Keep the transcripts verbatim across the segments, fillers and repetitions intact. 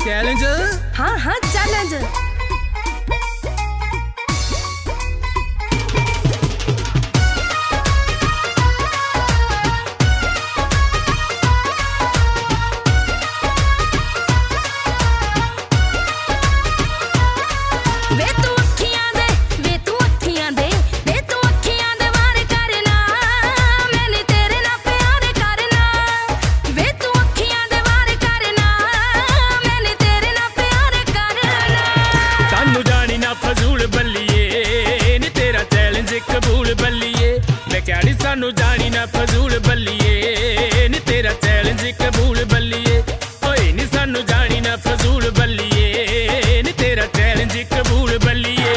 Challenge? हाँ हाँ challenge. फजूल बल्लिए नी तेरा चैलेंज कबूल बल्लिए, मैं क्या नी सानू जानी ना फजूल बल्लिए नी तेरा चैलेंज कबूल बल्लिए, ओए नी सानू जानी ना फजूल बल्लिए नी तेरा चैलेंज कबूल बल्लिए।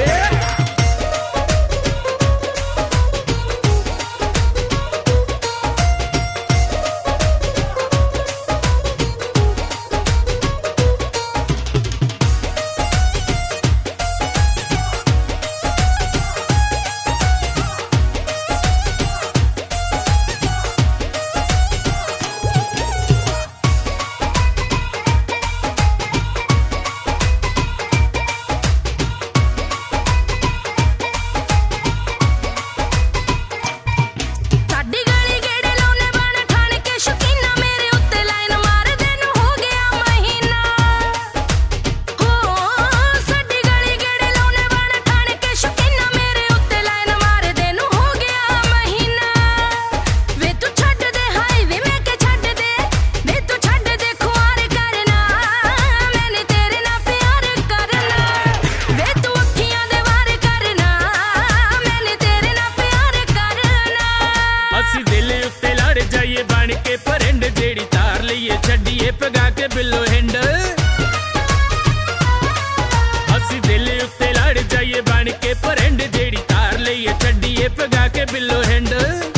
जाइए बन के परिंड जेड़ी तार लईए छड़िए पगा के बिलो हिंड, असी दिल उत्ते लड़ जाइए बन के परिंड जेड़ी तार लईए छड़िए पगा के बिलो हिंड।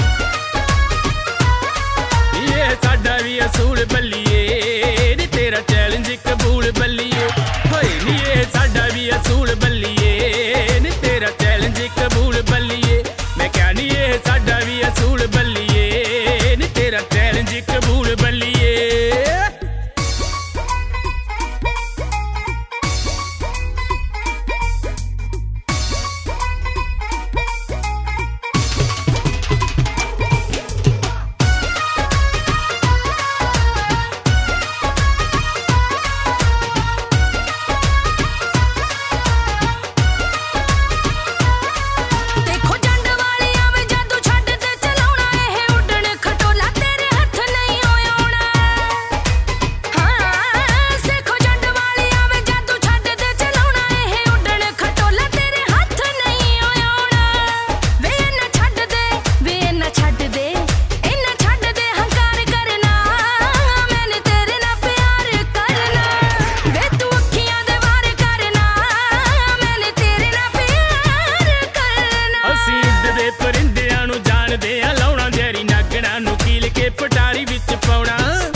ये साडा भी असूल बल्लिए नी तेरा चैलेंज कबूल बल्लिए, होए नी ये साडा भी असूल बल्लिए नी तेरा चैलेंज कबूल बल्लिए, मैं क्या नी ये साडा भी असूल बल्लिए तेरा चैलेंज कबूल बल्लिए। परिंदियां नू जान दे लाउणा जहरी नागणा नू कील के पटारी विच पाउणा।